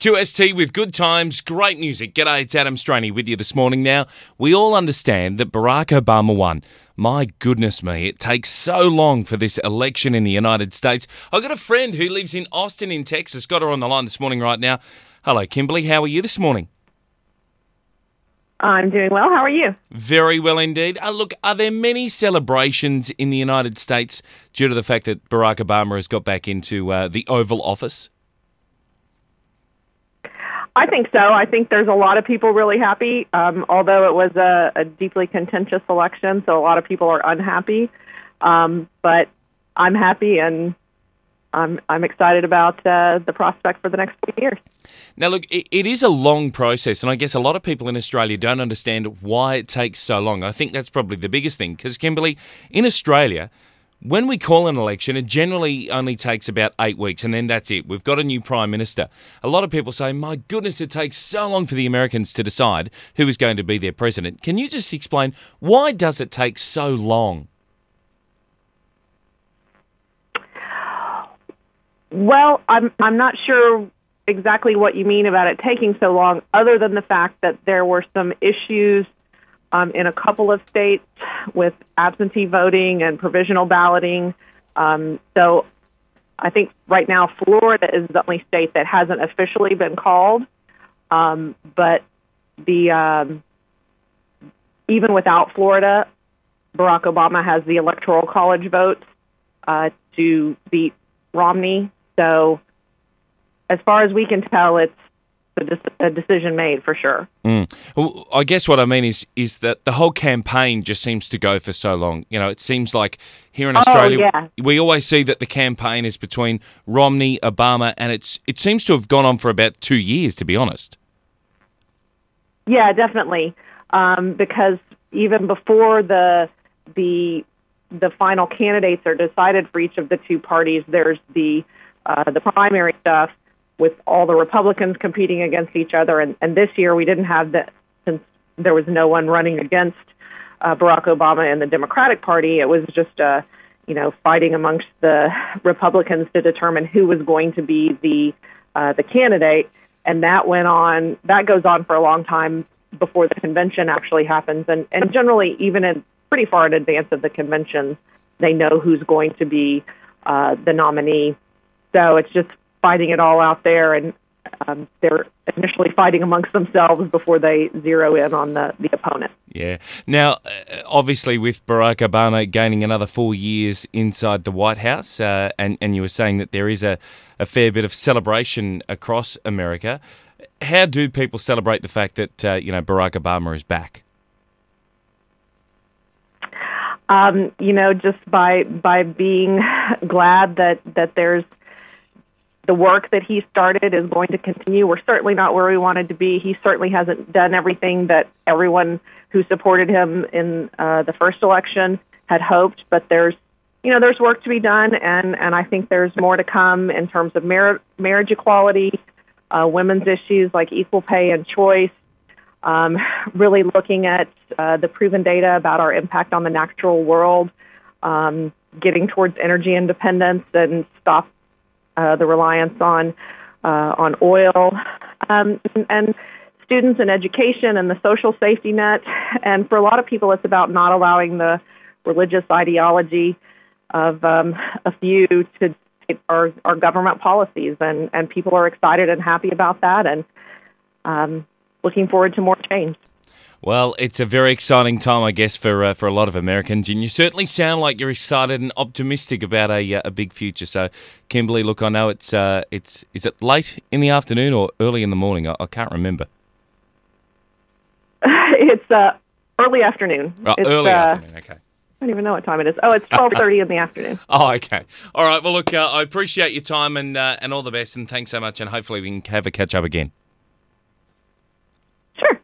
2ST with good times, great music. G'day, it's Adam Straney with you this morning. Now, we all understand that Barack Obama won. My goodness me, it takes so long for this election in the United States. I've got a friend who lives in Austin in Texas. Got her on the line this morning right now. Hello, Kimberly. How are you this morning? I'm doing well. How are you? Very well indeed. Look, are there many celebrations in the United States due to the fact that Barack Obama has got back into the Oval Office? I think so. I think there's a lot of people really happy, although it was a deeply contentious election, so a lot of people are unhappy. But I'm happy, and I'm excited about the prospect for the next few years. Now, look, it is a long process, and I guess a lot of people in Australia don't understand why it takes so long. I think that's probably the biggest thing, because, Kimberly, in Australia, when we call an election, it generally only takes about 8 weeks, and then that's it. We've got a new Prime Minister. A lot of people say, my goodness, it takes so long for the Americans to decide who is going to be their president. Can you just explain, why does it take so long? Well, I'm not sure exactly what you mean about it taking so long, other than the fact that there were some issues in a couple of states with absentee voting and provisional balloting. So I think right now Florida is the only state that hasn't officially been called. But even without Florida, Barack Obama has the Electoral College votes to beat Romney. So as far as we can tell, it's a decision made for sure. Well, I guess what I mean is that the whole campaign just seems to go for so long. You know, it seems like here in Australia, we always see that the campaign is between Romney, Obama, and it seems to have gone on for about 2 years, to be honest. Yeah, definitely. Because even before the final candidates are decided for each of the two parties, there's the primary stuff, with all the Republicans competing against each other. And this year we didn't have that, since there was no one running against Barack Obama in the Democratic Party. It was just, fighting amongst the Republicans to determine who was going to be the candidate. And that goes on for a long time before the convention actually happens. And generally, even pretty far in advance of the convention, they know who's going to be the nominee. So it's just fighting it all out there, and they're initially fighting amongst themselves before they zero in on the opponent. Yeah. Now, obviously, with Barack Obama gaining another 4 years inside the White House, and you were saying that there is a fair bit of celebration across America, how do people celebrate the fact that Barack Obama is back? Just by being glad that there's the work that he started is going to continue. We're certainly not where we wanted to be. He certainly hasn't done everything that everyone who supported him in the first election had hoped, but there's work to be done, and I think there's more to come in terms of marriage equality, women's issues like equal pay and choice, really looking at the proven data about our impact on the natural world, getting towards energy independence and stop the reliance on oil, and students and education and the social safety net. And for a lot of people, it's about not allowing the religious ideology of a few to dictate our government policies. And people are excited and happy about that, and looking forward to more change. Well, it's a very exciting time, I guess, for a lot of Americans, and you certainly sound like you're excited and optimistic about a big future. So, Kimberly, look, I know is it late in the afternoon or early in the morning? I can't remember. It's early afternoon. Early afternoon, okay. I don't even know what time it is. Oh, it's 12:30 in the afternoon. Oh, okay. All right. Well, look, I appreciate your time and all the best, and thanks so much, and hopefully we can have a catch up again. Sure.